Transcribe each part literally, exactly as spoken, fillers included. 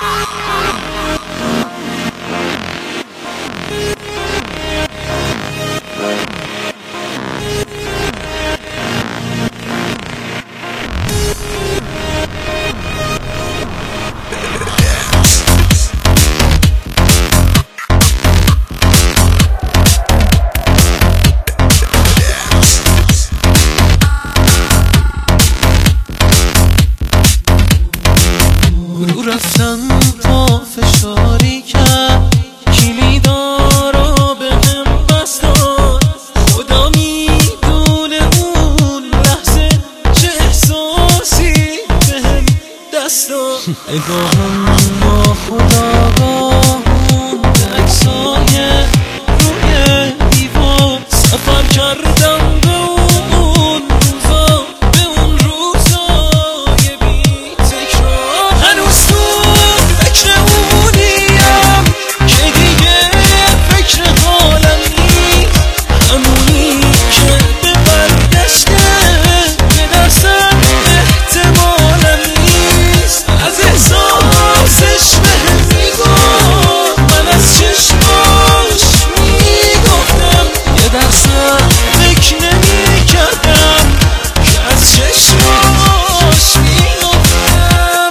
رفتن تا فشاری کرد کلیدارا به هم بستان خدا میدونه اون لحظه چه احساسی به هم دستان نگاهم با خدا باهون به عکسای روی دیوار سفر کردم به اون روزا به اون روزای بی تکرار هنوز تو فکر اونیم که دیگه فکر حالم نیست همونی که به برگشته یه درصد احتمالم نیست از احساسش بهم میگفت من از چشماش میگفتم یه درصد فکر نمیکردم که از چشماش میگفتم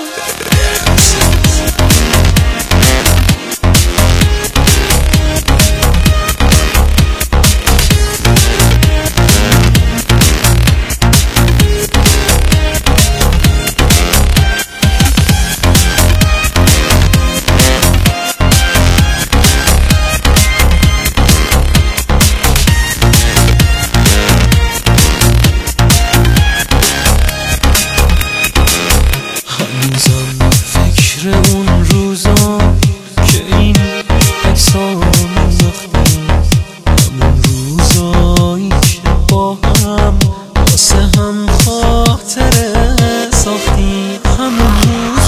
هنوزم فکر اون روزا که این عکسا مینداختیم همون روزایی که با هم واسه هم خاطره ساختیم همون روز